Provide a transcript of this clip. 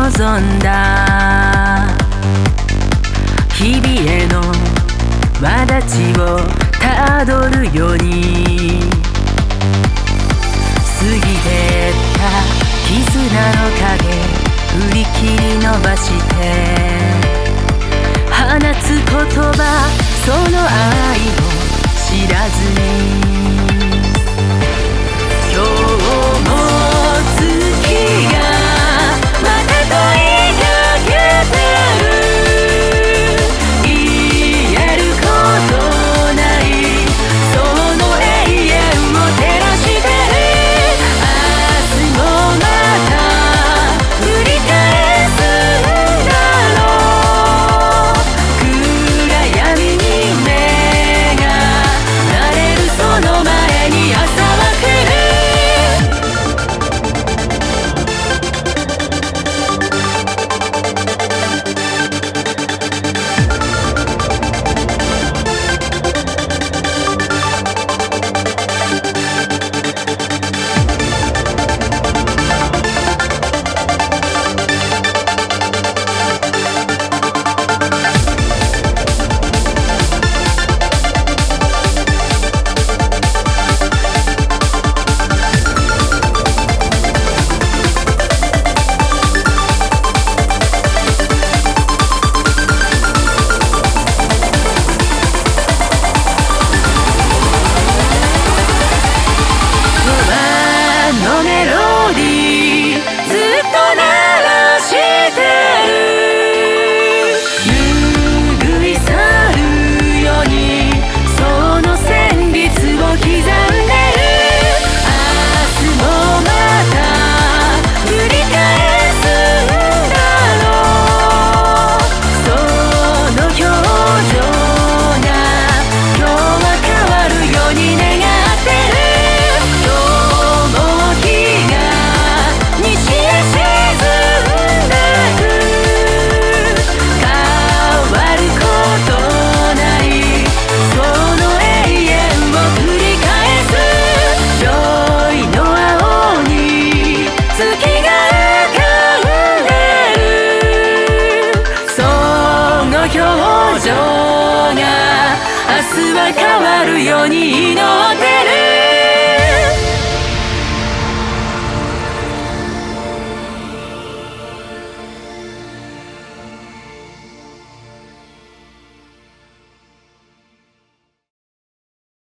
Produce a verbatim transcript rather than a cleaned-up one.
望んだ日々への轍をたどるように過ぎてった絆の影振り切り伸ばして放つ言葉その愛を知らずに今日も月がまた問いかけてる言えることないその永遠を照らしてる明日もまた繰り返すんだろう暗闇に目が慣れるその前に朝は来る表情が明日は変わるように祈って